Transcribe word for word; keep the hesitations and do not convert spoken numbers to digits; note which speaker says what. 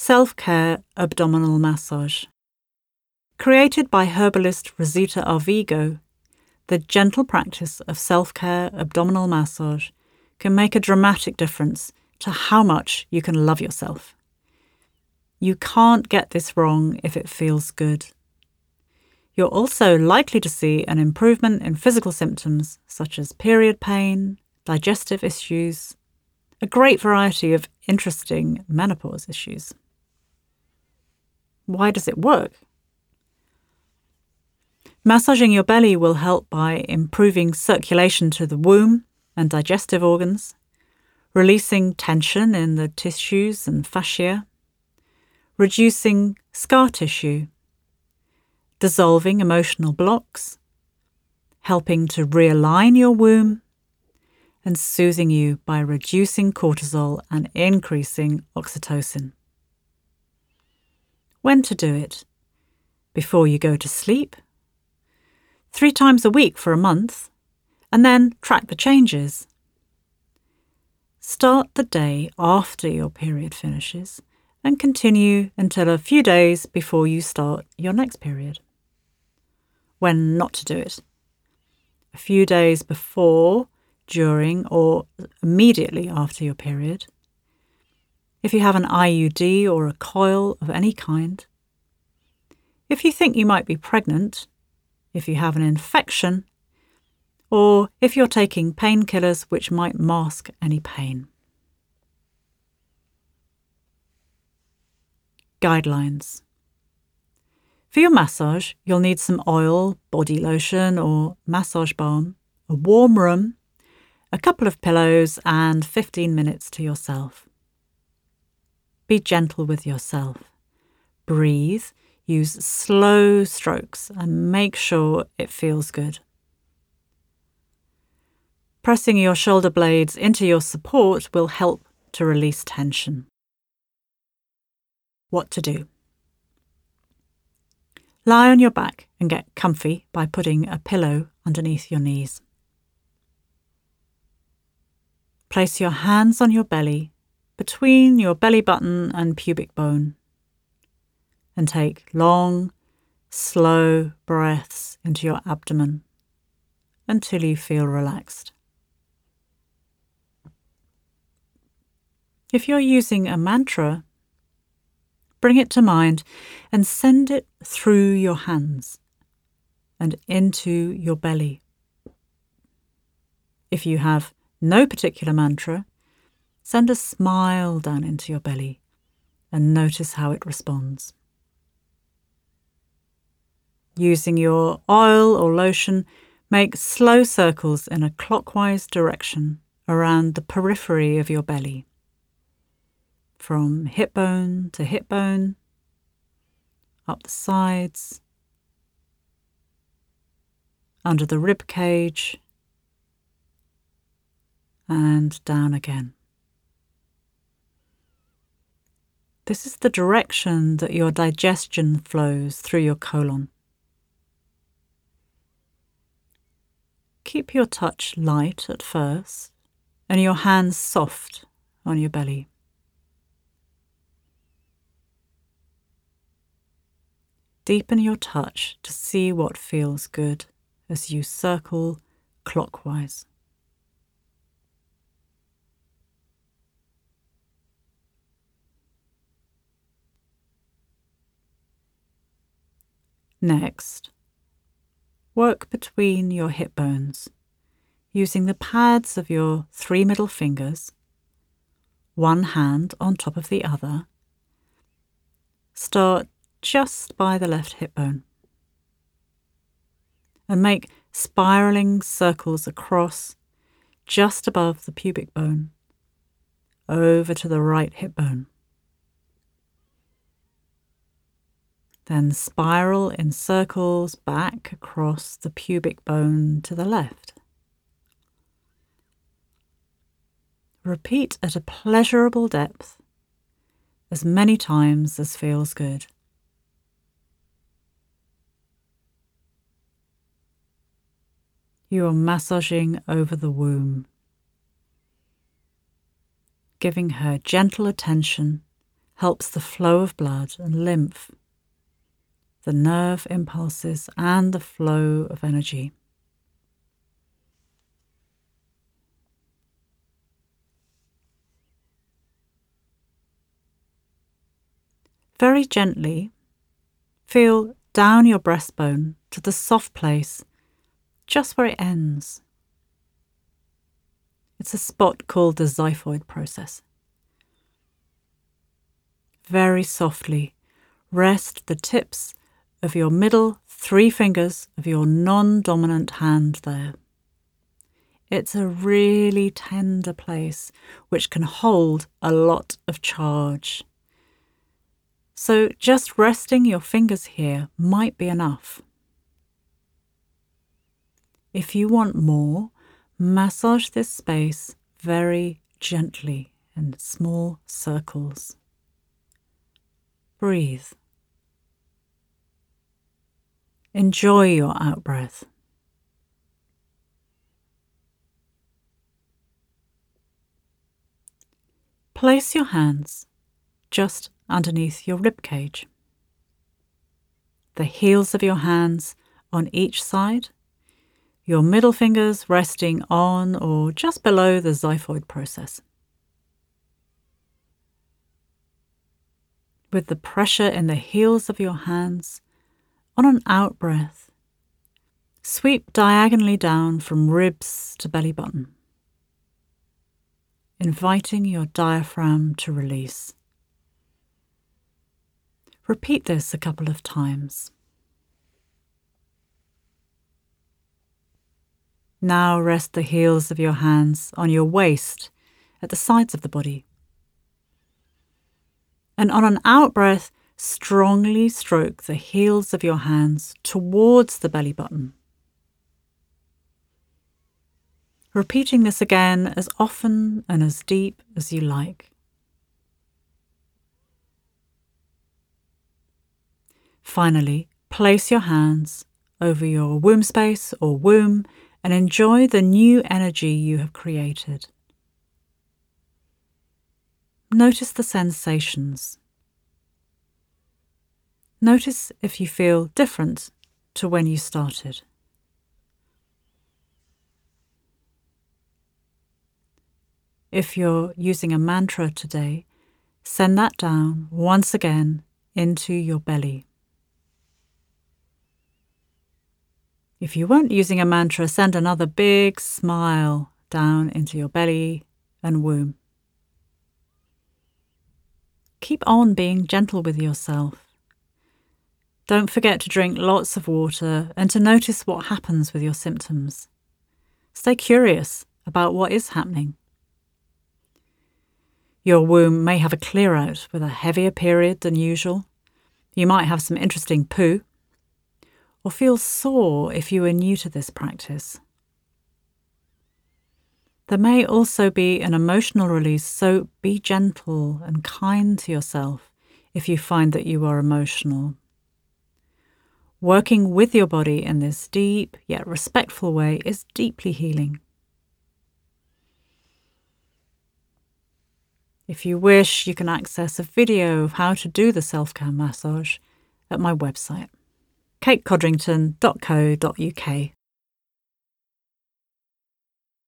Speaker 1: Self-Care Abdominal Massage. Created by herbalist Rosita Arvigo, the gentle practice of self-care abdominal massage can make a dramatic difference to how much you can love yourself. You can't get this wrong if it feels good. You're also likely to see an improvement in physical symptoms such as period pain, digestive issues, a great variety of interesting menopause issues. Why does it work? Massaging your belly will help by improving circulation to the womb and digestive organs, releasing tension in the tissues and fascia, reducing scar tissue, dissolving emotional blocks, helping to realign your womb, and soothing you by reducing cortisol and increasing oxytocin. When to do it? Before you go to sleep? Three times a week for a month, and then track the changes. Start the day after your period finishes and continue until a few days before you start your next period. When not to do it? A few days before, during, or immediately after your period. If you have an I U D or a coil of any kind. If you think you might be pregnant. If you have an infection, or if you're taking painkillers which might mask any pain. Guidelines. For your massage, you'll need some oil, body lotion or massage balm, a warm room, a couple of pillows and fifteen minutes to yourself. Be gentle with yourself. Breathe. Use slow strokes and make sure it feels good. Pressing your shoulder blades into your support will help to release tension. What to do? Lie on your back and get comfy by putting a pillow underneath your knees. Place your hands on your belly, between your belly button and pubic bone. And take long, slow breaths into your abdomen until you feel relaxed. If you're using a mantra, bring it to mind and send it through your hands and into your belly. If you have no particular mantra, send a smile down into your belly and notice how it responds. Using your oil or lotion, make slow circles in a clockwise direction around the periphery of your belly. From hip bone to hip bone, up the sides, under the rib cage, and down again. This is the direction that your digestion flows through your colon. Keep your touch light at first and your hands soft on your belly. Deepen your touch to see what feels good as you circle clockwise. Next, work between your hip bones, using the pads of your three middle fingers, one hand on top of the other. Start just by the left hip bone and make spiraling circles across just above the pubic bone, over to the right hip bone. Then spiral in circles back across the pubic bone to the left. Repeat at a pleasurable depth as many times as feels good. You are massaging over the womb, giving her gentle attention helps the flow of blood and lymph, the nerve impulses, and the flow of energy. Very gently, feel down your breastbone to the soft place, just where it ends. It's a spot called the xiphoid process. Very softly, rest the tips of your middle three fingers of your non-dominant hand there. It's a really tender place which can hold a lot of charge. So just resting your fingers here might be enough. If you want more, massage this space very gently in small circles. Breathe. Enjoy your out-breath. Place your hands just underneath your rib cage. The heels of your hands on each side, your middle fingers resting on or just below the xiphoid process. With the pressure in the heels of your hands, on an out-breath, sweep diagonally down from ribs to belly button, inviting your diaphragm to release. Repeat this a couple of times. Now rest the heels of your hands on your waist at the sides of the body. And on an out-breath, strongly stroke the heels of your hands towards the belly button. Repeating this again as often and as deep as you like. Finally, place your hands over your womb space or womb and enjoy the new energy you have created. Notice the sensations. Notice if you feel different to when you started. If you're using a mantra today, send that down once again into your belly. If you weren't using a mantra, send another big smile down into your belly and womb. Keep on being gentle with yourself. Don't forget to drink lots of water and to notice what happens with your symptoms. Stay curious about what is happening. Your womb may have a clear out with a heavier period than usual. You might have some interesting poo, or feel sore if you are new to this practice. There may also be an emotional release, so be gentle and kind to yourself if you find that you are emotional. Working with your body in this deep yet respectful way is deeply healing. If you wish, you can access a video of how to do the self-care massage at my website, kate codrington dot co dot uk.